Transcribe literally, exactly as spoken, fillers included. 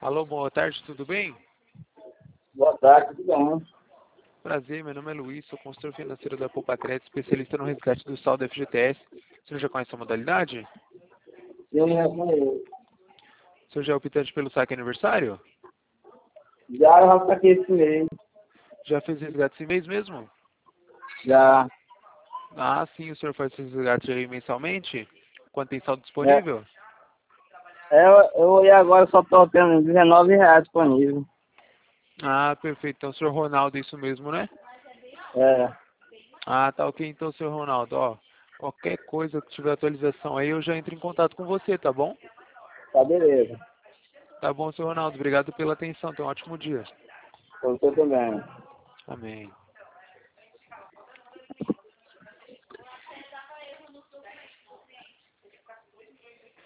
Alô, boa tarde, tudo bem? Boa tarde, tudo bom? Prazer, meu nome é Luiz, sou consultor financeiro da Poupa Crédito, especialista no resgate do saldo F G T S. O senhor já conhece a modalidade? Eu já conheço. O senhor já é optante pelo saque aniversário? Já eu já saquei esse mês. Já fez resgate esse mês mesmo? Já. Ah, sim, o senhor faz esse resgate aí mensalmente? Quando tem saldo É, disponível? é, eu, eu olhei agora, só tô tendo dezenove reais disponível. Ah, perfeito. Então, senhor Ronaldo, isso mesmo, né? É, Ah, tá ok. Então, senhor Ronaldo, ó, qualquer coisa que tiver atualização aí, eu já entro em contato com você, tá bom? tá beleza. Tá bom, senhor Ronaldo. Obrigado pela atenção. Tenha um ótimo dia. Você também. Amém.